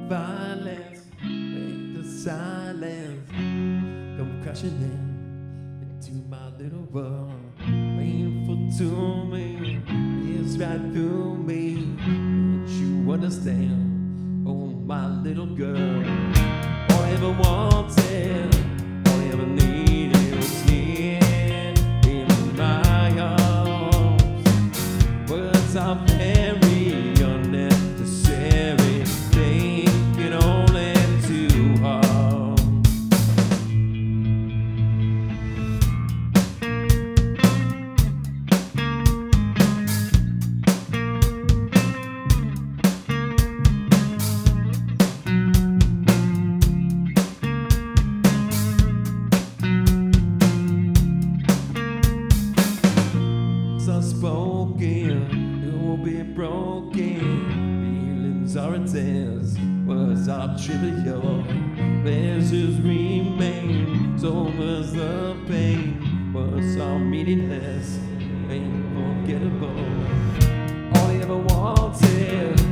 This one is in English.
Violence, break the silence, come crashing in into my little world. Painful to me, it's right through me. Don't you understand? Oh, my little girl. All I ever wanted, all I ever needed was here in my arms. Words are very unnecessary. They can only do harm. Unspoken, it will be broken. Feelings are intense, words are trivial. Pleasures remain, so much the pain. Words are meaningless, unforgettable. All I ever wanted,